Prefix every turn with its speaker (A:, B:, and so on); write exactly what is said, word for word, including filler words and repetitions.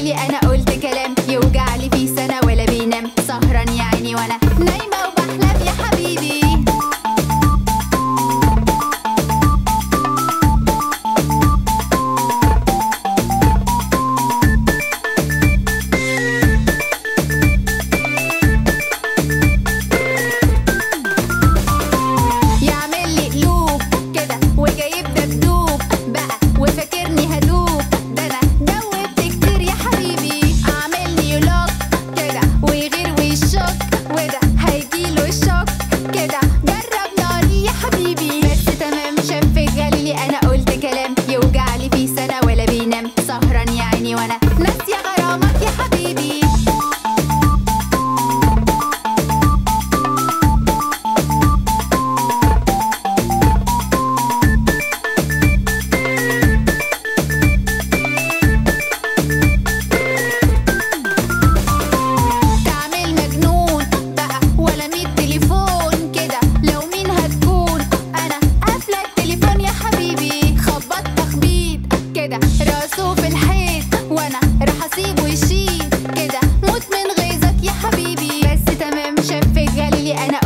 A: غالي انا قلت كلام يوجعلي في سنة ولا بينام، سهران يا عيني وانا نايمة وبحلم يا حبيبي. يعمل لي قلوب كده وجايب دبدوب بقى وفاكرني هدوب، ده انا دوبت كتير يا حبيبي. عامل لي لوك كده ويغير ويشك وده هيجيله الشوك كده، جرب ناري يا حبيبي. بس تمام شفت غالي انا قلت كلام يوجعلي في سنة ولا بينام، سهران يا عيني وانا ناسية غرامك يا حبيبي. تعمل مجنون بقى ولا مية تليفون كده، لو مين هتكون انا قافلة التليفون يا حبيبي. خبط تخبيط كده راسه في الحيط وانا راح اسيبه يشيل كده، موت من غيظك يا حبيبي. بس تمام شفت غالي انا